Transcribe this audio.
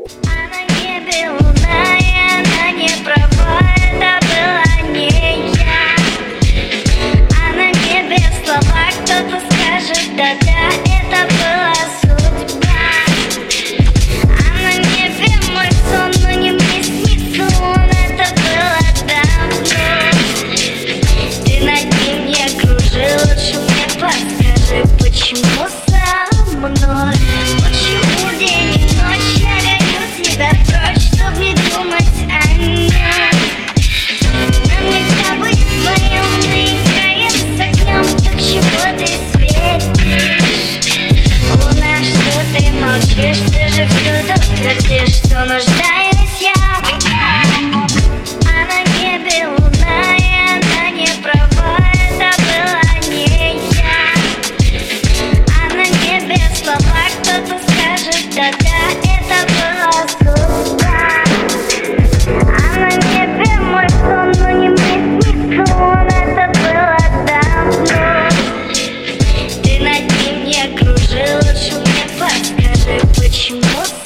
А на небе луна, и она не права, это была не я. А на небе слова, кто-то скажет да-да, это была судьба. А на небе мой сон, но не мне снится он, это было давно. Ты над ним не кружи, лучше мне подскажи, почему со мной? Почему день и ночь я гоню тебя прочь, чтоб не думать о нем? Нам нельзя быть вдвоем, мы играем с огнем, так чего ты светишь? Луна, что ты молчишь, ты же всюду твердишь, что нуждаюсь я. А на небе луна, и она не права, это была не я. А на небе слова, кто-то скажет да-да, это была судьба. А на небе мой сон, но не мне снится он, это было давно. Ты над ним не кружи, лучше мне подскажи, почему